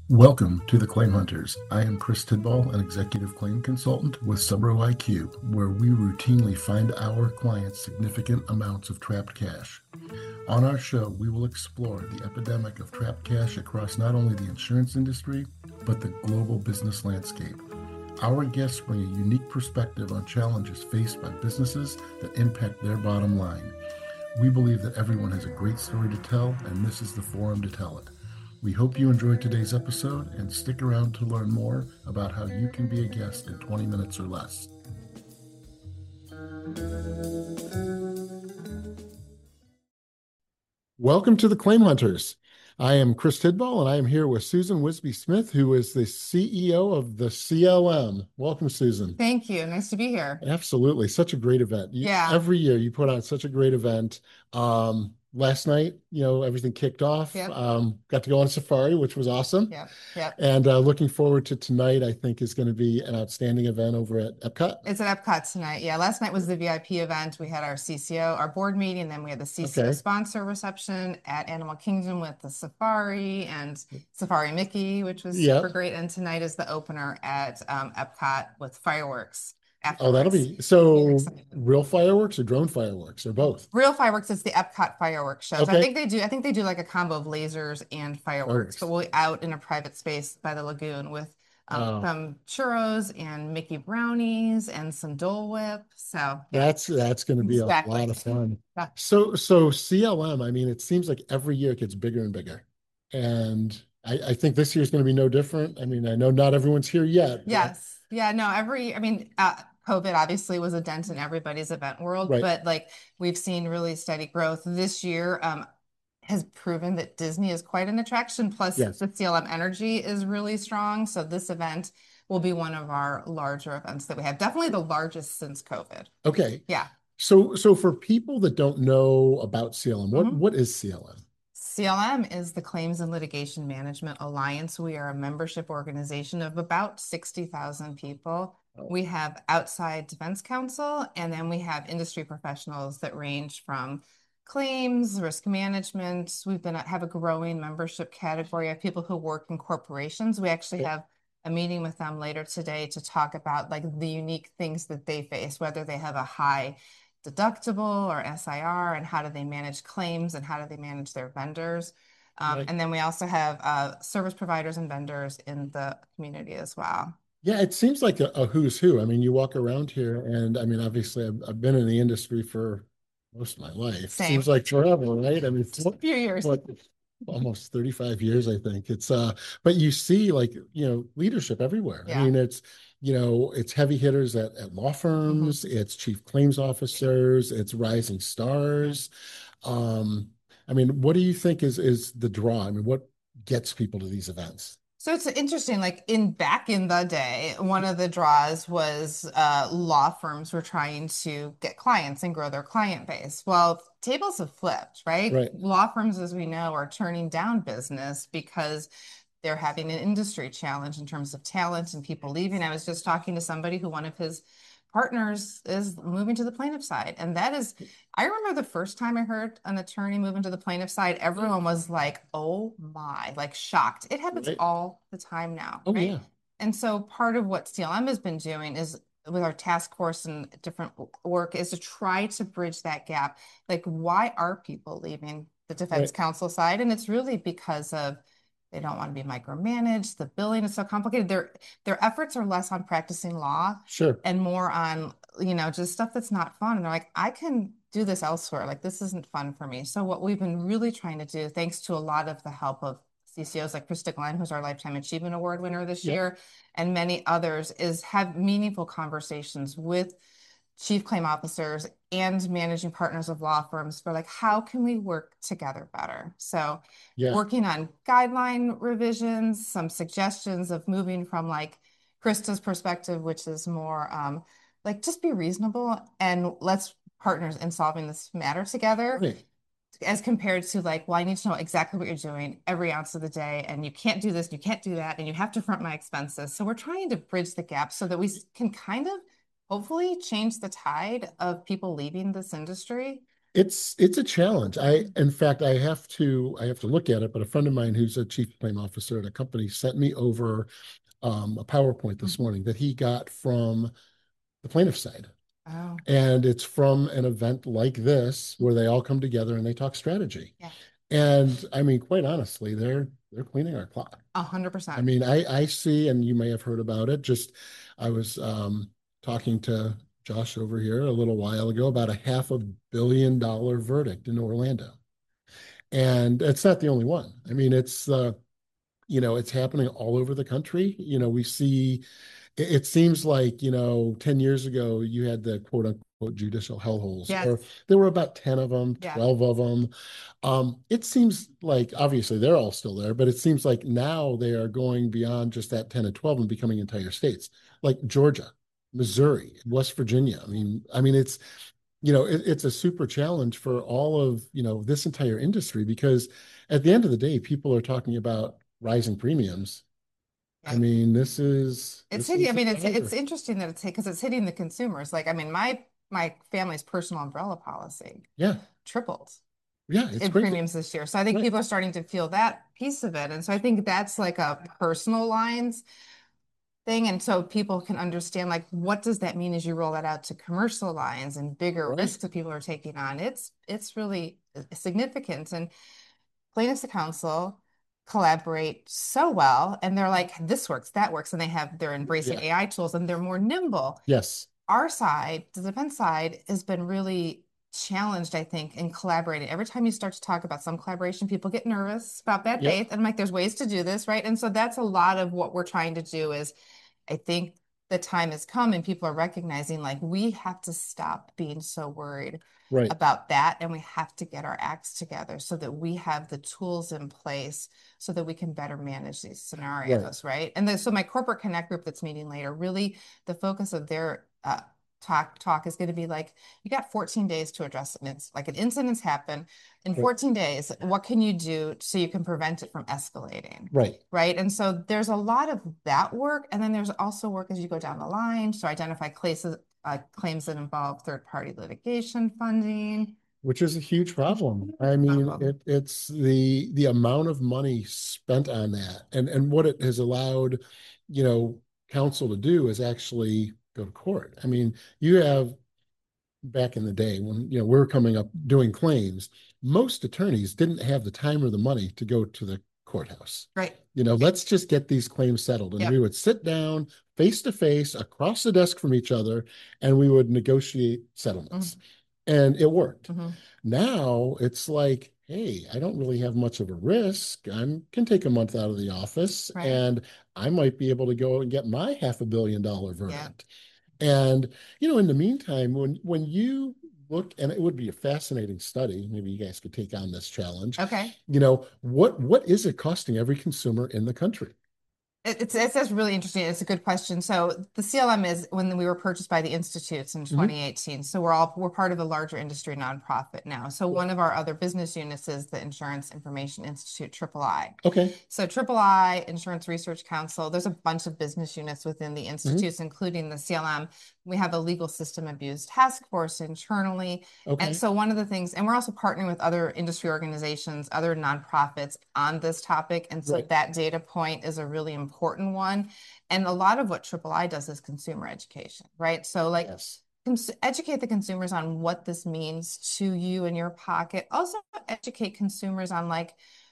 Welcome to the Claim Hunters. I am Chris Tidball, an executive claim consultant with Subro IQ, where we routinely find our clients significant amounts of trapped cash. On our show, we will explore the epidemic of trapped cash across not only the insurance industry, but the global business landscape. Our guests bring a unique perspective on challenges faced by businesses that impact their bottom line. We believe that everyone has a great story to tell, and this is the forum to tell it. We hope you enjoyed today's episode and stick around to learn more about how you can be a guest in 20 minutes or less. Welcome to the Claim Hunters. I am Chris Tidball, and I am here with Susan Wisby Smith, who is the CEO of the CLM. Welcome, Susan. Thank you. Nice to be here. Absolutely. Such a great event. Yeah. Every year you put on such a great event. Last night, everything kicked off. Yep. Got to go on safari, which was awesome. Yep. And looking forward to tonight, I think is going to be an outstanding event over at Epcot. It's at Epcot tonight. Yeah. Last night was the VIP event. We had our CCO, our board meeting, and then we had the CCO sponsor reception at Animal Kingdom with the safari and Safari Mickey, which was super great. And tonight is the opener at Epcot with fireworks. Oh, that'll be real fireworks or drone fireworks or both? Real fireworks. It's the Epcot fireworks show. Okay. I think they do like a combo of lasers and fireworks, but we'll be out in a private space by the lagoon with some churros and Mickey brownies and some Dole Whip. So that's going to be a lot of fun. Yeah. So CLM, I mean, it seems like every year it gets bigger and bigger. And I think this year's going to be no different. I mean, I know not everyone's here yet. Yes. Yeah, no, COVID obviously was a dent in everybody's event world, but like we've seen really steady growth this year. Has proven that Disney is quite an attraction. Plus, the CLM energy is really strong. So this event will be one of our larger events that we have. Definitely the largest since COVID. Okay. Yeah. So for people that don't know about CLM, what is CLM? CLM is the Claims and Litigation Management Alliance. We are a membership organization of about 60,000 people. We have outside defense counsel, and then we have industry professionals that range from claims, risk management. Have a growing membership category of people who work in corporations. We actually have a meeting with them later today to talk about like the unique things that they face, whether they have a high deductible or SIR, and how do they manage claims and how do they manage their vendors. And then we also have service providers and vendors in the community as well. Yeah, it seems like a who's who. I mean, you walk around here, and I mean, obviously, I've been in the industry for most of my life. Same. Seems like forever, right? I mean, just a few years. Almost 35 years, I think. It's but you see like, leadership everywhere. Yeah. I mean, it's heavy hitters at law firms, it's chief claims officers, it's rising stars. I mean, what do you think is the draw? I mean, what gets people to these events? So it's interesting, like back in the day, one of the draws was law firms were trying to get clients and grow their client base. Well, tables have flipped, right? Law firms, as we know, are turning down business because they're having an industry challenge in terms of talent and people leaving. I was just talking to somebody who one of his partners is moving to the plaintiff side. And I remember the first time I heard an attorney move into the plaintiff side, everyone was like, oh my, like shocked. It happens all the time now. Oh, yeah. And so part of what CLM has been doing is with our task force and different work is to try to bridge that gap. Like, why are people leaving the defense counsel side? And it's really because of they don't want to be micromanaged. The billing is so complicated. Their efforts are less on practicing law, and more on, just stuff that's not fun. And they're like, I can do this elsewhere. Like, this isn't fun for me. So what we've been really trying to do, thanks to a lot of the help of CCOs like Krista Glenn, who's our Lifetime Achievement Award winner this year, and many others, is have meaningful conversations with chief claim officers and managing partners of law firms for like, how can we work together better? So working on guideline revisions, some suggestions of moving from like Krista's perspective, which is more like just be reasonable and let's partners in solving this matter together. As compared to like, well, I need to know exactly what you're doing every ounce of the day, and you can't do this, you can't do that, and you have to front my expenses. So we're trying to bridge the gap so that we can kind of hopefully change the tide of people leaving this industry. It's a challenge. In fact, I have to look at it, but a friend of mine who's a chief claim officer at a company sent me over a PowerPoint this Mhm. morning that he got from the plaintiff side. Oh, And it's from an event like this where they all come together and they talk strategy. yeah, And I mean, quite honestly, they're cleaning our clock. I 100%. mean, I see, and you may have heard about it. Just I was talking to Josh over here a little while ago about a $500 million verdict in Orlando, and it's not the only one. I mean, it's happening all over the country. We see it seems like, 10 years ago, you had the quote unquote judicial hellholes, Yes, or there were about 10 of them, yeah, 12 of them. It seems like obviously they're all still there, but it seems like now they are going beyond just that 10 and 12 and becoming entire states, like Georgia, Missouri, West Virginia. I mean, it's a super challenge for all of, this entire industry because at the end of the day, people are talking about rising premiums. I yeah. mean, this is It's this hitting. I is a mean, it's driver. interesting that it's because it's hitting the consumers. Like, I mean, my family's personal umbrella policy Yeah, tripled yeah, it's in crazy. premiums this year. So I think Right, people are starting to feel that piece of it. And so I think that's like a personal lines thing. And so people can understand like what does that mean as you roll that out to commercial lines and bigger right, risks that people are taking on. It's really significant. And plaintiffs counsel collaborate so well and they're like, this works, that works. And they're embracing yeah, AI tools and they're more nimble. yes, Our side, the defense side, has been really challenged, I think, in collaborating. Every time you start to talk about some collaboration, people get nervous about bad yep, faith. And I'm like, there's ways to do this, right? And so that's a lot of what we're trying to do is I think the time has come and people are recognizing like we have to stop being so worried right, about that and we have to get our acts together so that we have the tools in place so that we can better manage these right, scenarios, right? And so my corporate connect group that's meeting later, really the focus of their talk is going to be like you got 14 days to address it. And it's like an incident's happened in right, 14 days. What can you do so you can prevent it from escalating? right. Right. And so there's a lot of that work. And then there's also work as you go down the line. So identify claims that involve third party litigation funding. Which is a huge Huge problem. I mean, problem. it's the amount of money spent on that, and what it has allowed, you know, counsel to do is actually go to court. I mean, you have back in the day when we were coming up doing claims, most attorneys didn't have the time or the money to go to the courthouse. Right. Let's just get these claims settled. And we Yep. would sit down face to face across the desk from each other and we would negotiate settlements. Mhm. And it worked. Mhm. Now it's like, hey, I don't really have much of a risk. I can take a month out of the office Right. and I might be able to go and get my $500 million Yeah. verdict. And in the meantime, when you look, and it would be a fascinating study, maybe you guys could take on this challenge. Okay. What is it costing every consumer in the country? It's that's really interesting. It's a good question. So the CLM is when we were purchased by the institutes in Hmm. 2018. So we're part of a larger industry nonprofit now. So one of our other business units is the Insurance Information Institute, III. Okay. So III, Insurance Research Council, there's a bunch of business units within the Hmm. institutes, including the CLM. We have a legal system abuse task force internally. And Okay. so one of the things, and we're also partnering with other industry organizations, other nonprofits on this topic. And so Right. that data point is a really important one. And a lot of what III does is consumer education, right? So like Yes. educate the consumers on what this means to you in your pocket. Also educate consumers on like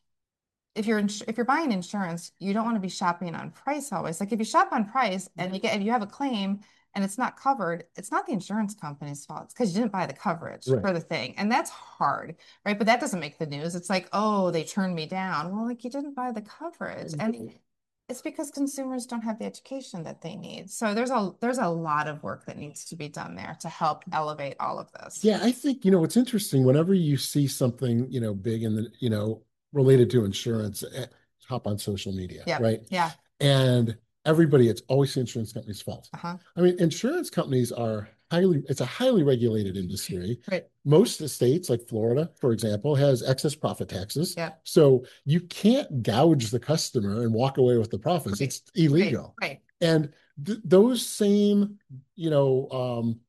if you're buying insurance, you don't want to be shopping on price always. Like if you shop on price and you have a claim and it's not covered, it's not the insurance company's fault. It's because you didn't buy the coverage Right. for the thing. And that's hard, right? But that doesn't make the news. It's like, oh, they turned me down. Well, like you didn't buy the coverage. And it's because consumers don't have the education that they need. So there's a lot of work that needs to be done there to help elevate all of this. Yeah, I think, what's interesting, whenever you see something, big in related to insurance, hop on social media, Yep. right? Yeah. And it's always the insurance company's fault. Uh-huh. I mean, insurance companies it's a highly regulated industry. Right. Most states, like Florida, for example, has excess profit taxes. Yeah. So you can't gouge the customer and walk away with the profits. Right. It's illegal. Right. And those same, you know,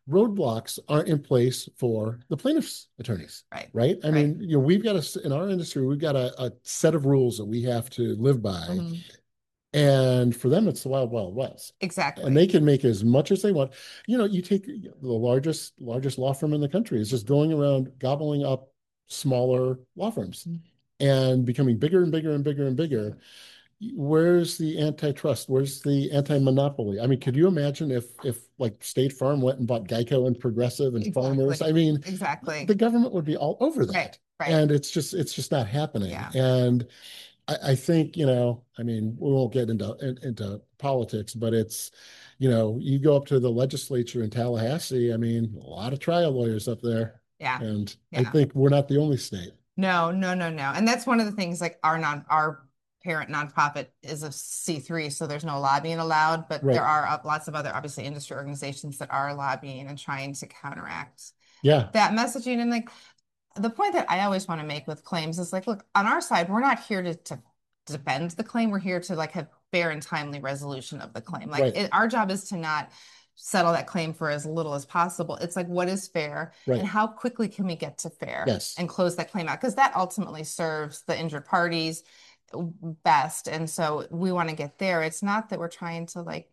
roadblocks aren't in place for the plaintiff's attorneys, Right. right? I Right. mean, we've got in our industry, we've got a set of rules that we have to live by. Mhm. And for them, it's the wild, wild west. And Exactly. they can make as much as they want. You take the largest law firm in the country is just going around gobbling up smaller law firms Mhm. and becoming bigger and bigger and bigger and bigger. Where's the antitrust? Where's the anti-monopoly? I mean, could you imagine if like State Farm went and bought Geico and Progressive and Farmers? I Exactly. mean, Exactly. the government would be all over Right. that. Right. And it's just not happening. Yeah. And I think, I mean, we won't get into politics, but you go up to the legislature in Tallahassee. I mean, a lot of trial lawyers up there. Yeah. And I Yeah. think we're not the only state. No, no, no, no. And that's one of the things like our parent nonprofit is a C3, so there's no lobbying allowed, but there Right. are lots of other obviously industry organizations that are lobbying and trying to counteract Yeah. that messaging. And like the point that I always want to make with claims is like, look, on our side, we're not here to defend the claim. We're here to like have fair and timely resolution of the claim. Like Right. our job is to not settle that claim for as little as possible. It's like what is fair and Right. how quickly can we get to fair Yes. and close that claim out? Because that ultimately serves the injured parties best. And so we want to get there. It's not that we're trying to like,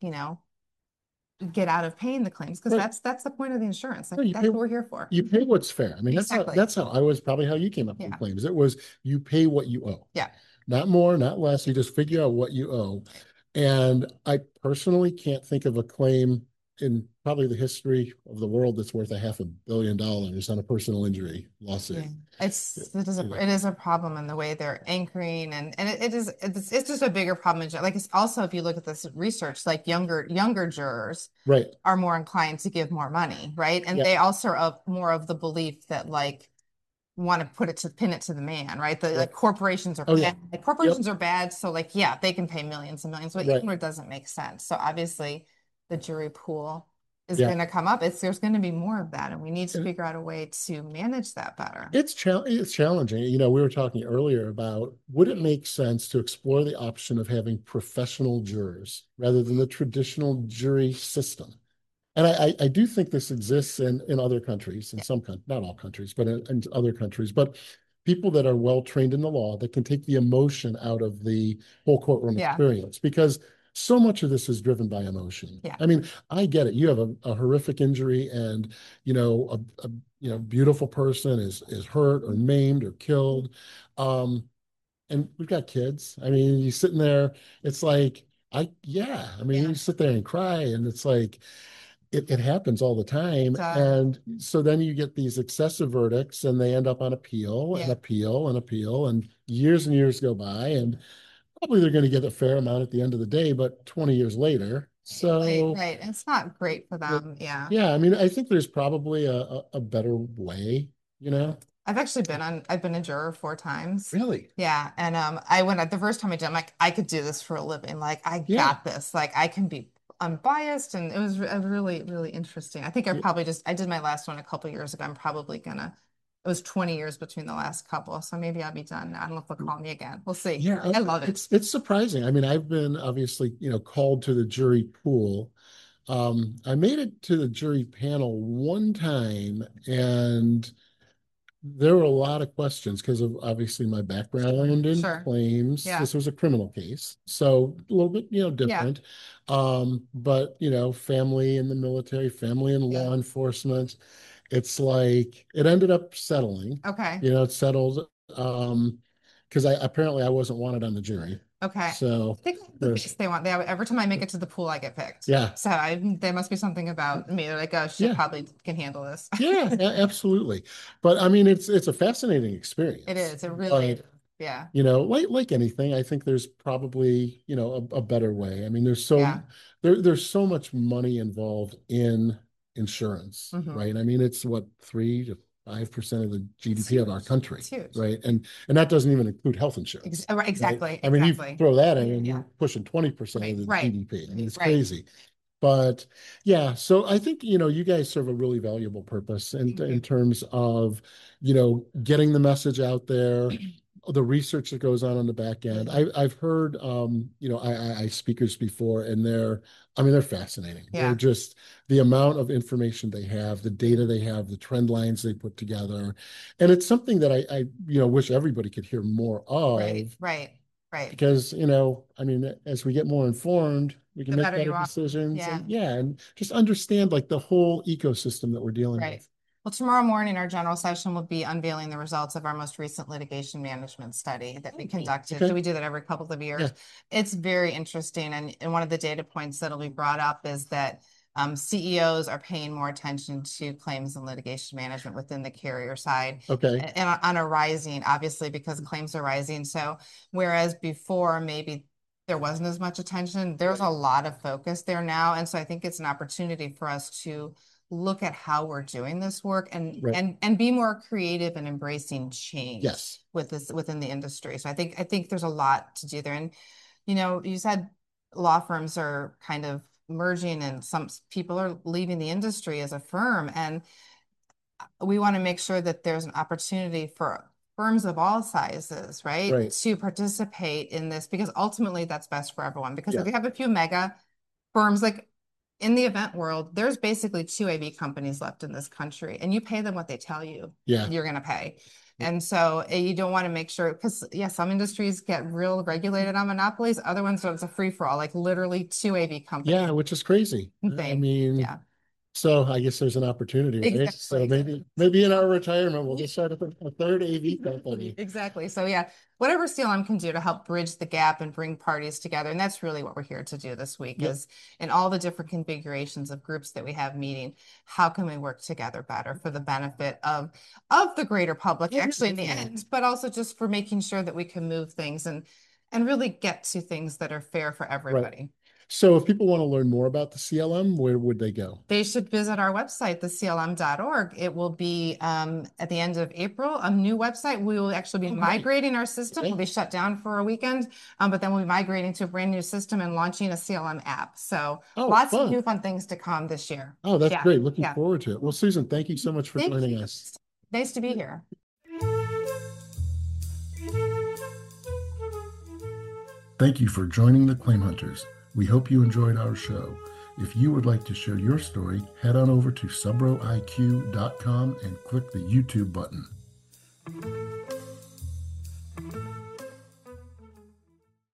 get out of paying the claims because Right. that's the point of the insurance. Like No, that's what we're here for. you pay what's fair. I mean, Exactly. that's how I was probably how you came up with Yeah. claims. It was you pay what you owe. Yeah. Not more, not less. You just figure out what you owe. And I personally can't think of a claim in probably the history of the world that's worth $500 million on a personal injury lawsuit. Yeah. It is a problem in the way they're anchoring and it's just a bigger problem. Like it's also if you look at this research, like younger jurors Right. are more inclined to give more money, right? And Yeah. they also are more of the belief that like want to pin it to the man, right? The like Right. corporations are Oh, bad. yeah. Like Yep. corporations are bad, so like yeah, they can pay millions and millions, but Right. even where it doesn't make sense. So obviously the jury pool is Yeah. going to come up. There's going to be more of that, and we need to And figure out a way to manage that better. it's challenging. We were talking earlier about would it make sense to explore the option of having professional jurors rather than the traditional jury system? And I do think this exists in other countries, in Yeah. some countries, not all countries, but in other countries. But people that are well trained in the law that can take the emotion out of the whole courtroom Yeah. experience, because so much of this is driven by emotion. Yeah. I mean, I get it. You have a horrific injury, and beautiful person is hurt or maimed or killed, and we've got kids. I mean, you sitting there, it's like yeah. I mean, Yeah. you sit there and cry, and it's like it happens all the time. So, And so then you get these excessive verdicts and they end up on appeal and yeah. appeal and appeal, and years go by, and probably they're going to get a fair amount at the end of the day, but 20 years later. Right, So right. It's not great for them. Yeah. yeah, I mean, I think there's probably a better way, you know? I've been a juror 4 times. Really? Yeah. And I went at the first time I did, I'm like, I could do this for a living. Like I Yeah. got this. Like I can be unbiased. And it was really, really interesting. I think Yeah. I did my last one a couple years ago. I'm probably gonna, it was 20 years between the last couple. So maybe I'll be done. I don't know if they'll call me again. We'll see. Yeah, I love it. it's surprising. I mean, I've been obviously, called to the jury pool. I made it to the jury panel one time, and there were a lot of questions because of obviously my background in Sure. claims. Yeah. This was a criminal case, so a little bit, Yeah. different. But family in the military, family in Yeah. law enforcement. It's like it ended up settling. Okay. It settled. Because I wasn't wanted on the jury. Okay. So I think the there's case they want. Every time I make it to the pool, I get picked. yeah. So there must be something about me. They're like, oh, she Yeah. probably can handle this. Yeah, absolutely. But I mean, it's a fascinating experience. It is. It really is. But Yeah. like anything, I think there's probably, a better way. I mean, Yeah. there's so much money involved in insurance, Mhm. right? I mean, it's what 3 to 5% of the GDP of our country, It's huge. right? And that doesn't even include health insurance. Right, Right? exactly. I mean, you Exactly. throw that in, and Yeah. you're pushing 20% of the Right. GDP. I mean, it's Right. crazy. But yeah, so I think, you guys serve a really valuable purpose in terms of, getting the message out there, the research that goes on the back end. I've heard I speakers before, and they're fascinating. They're Yeah. just the amount of information they have, the data they have, the trend lines they put together, and it's something that I wish everybody could hear more Right, of right, right. because as we get more informed, we can The make better better you are. decisions, Yeah. and and just understand like the whole ecosystem that we're dealing Right. with. Well, tomorrow morning, our general session will be unveiling the results of our most recent litigation management study that we conducted. Okay. So we do that every couple of years. Yeah. It's very interesting. And one of the data points that'll be brought up is that CEOs are paying more attention to claims and litigation management within the carrier side Okay. and on a rising, obviously, because claims are rising. So whereas before maybe there wasn't as much attention, there's a lot of focus there now. And so I think it's an opportunity for us to look at how we're doing this work and Right. and be more creative and embracing change Yes. with this within the industry. So I think there's a lot to do there. And you said law firms are kind of merging and some people are leaving the industry as a firm, and we want to make sure that there's an opportunity for firms of all sizes, right, Right. to participate in this because ultimately that's best for everyone. Because if Yeah. you have a few mega firms, like in the event world, there's basically two AV companies left in this country, and you pay them what they tell you Yeah. you're going to pay. And so you don't want to make sure, because yeah, some industries get real regulated on monopolies. Other ones, so it's a free for all, like literally two AV companies. Yeah, which is crazy. I Insane. mean, Yeah, so I guess there's an opportunity, right? So exactly. maybe in our retirement we'll just start up a third AV company. Exactly. So yeah, whatever CLM can do to help bridge the gap and bring parties together. And that's really what we're here to do this week Yep. is in all the different configurations of groups that we have meeting, how can we work together better for the benefit of the greater public, Yeah, actually in the definitely. end, but also just for making sure that we can move things and really get to things that are fair for Right. everybody. So if people want to learn more about the CLM, where would they go? They should visit our website, theclm.org. It will be at the end of April, a new website. We will actually be migrating our system. Okay. We'll be shut down for a weekend, but then we'll be migrating to a brand new system and launching a CLM app. So lots of new fun things to come this year. Oh, that's Yeah. great. Looking Yeah. forward to it. Well, Susan, thank you so much for Thank joining you. us. Nice to be here. Thank you for joining the Claim Hunters. We hope you enjoyed our show. If you would like to share your story, head on over to subroiq.com and click the YouTube button.